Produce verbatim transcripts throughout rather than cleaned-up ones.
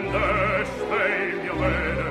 deste il mio bene.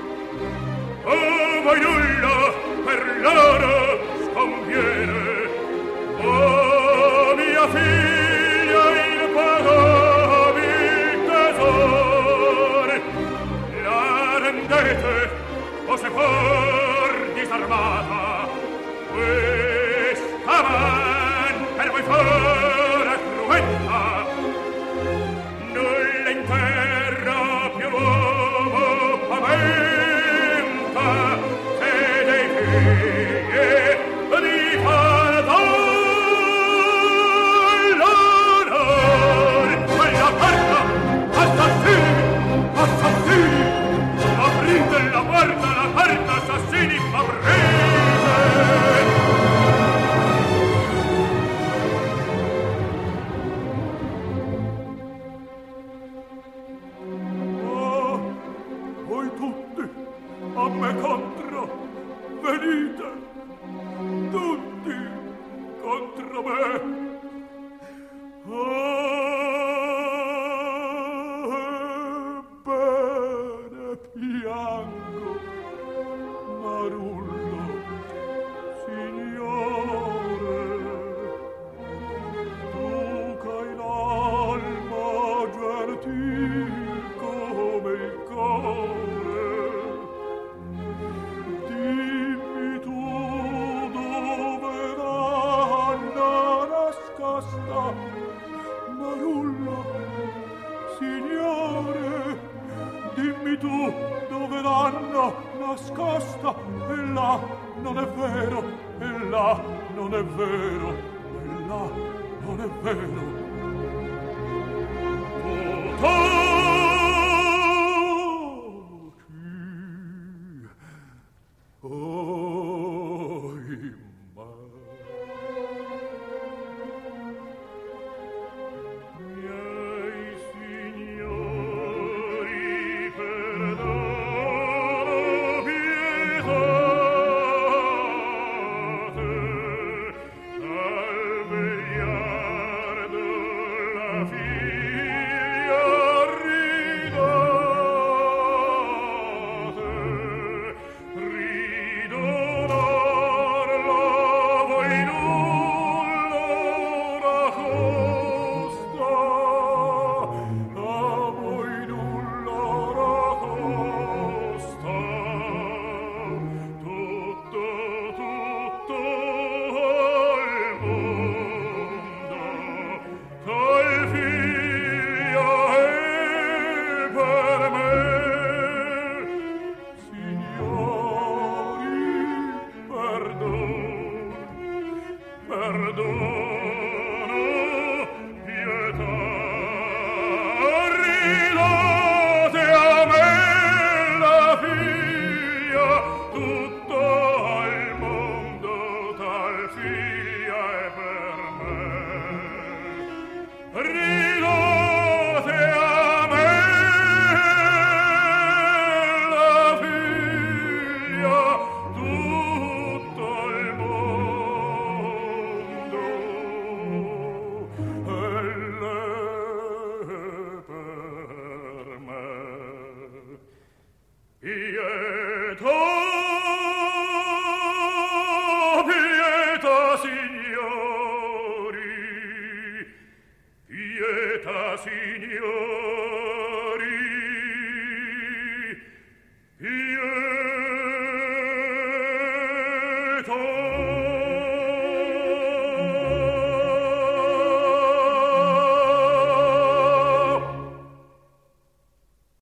Oh, voi nulla per loro sconviene. Oh, mia figlia impagabil tesor, la rendete o se for disarmata, questa man per voi fora cruenta, nulla in terra più l'uomo paventa, se dei figli di Canada. Quella porta, assassini, assassini, aprite la porta, la porta, assassini, aprite! Oh, voi tutti, a me contro, venite, tutti contro me. Oh, ebbene piango, Marullo, signore, tu c'hai l'alma gentil come il core, dimmi tu dove l'anna nascosta, Marullo, signore, dimmi tu dove l'hanno nascosta, e là non è vero, e là non è vero, e là non è vero. Oh, oh, imma. Signori, pietà, signori.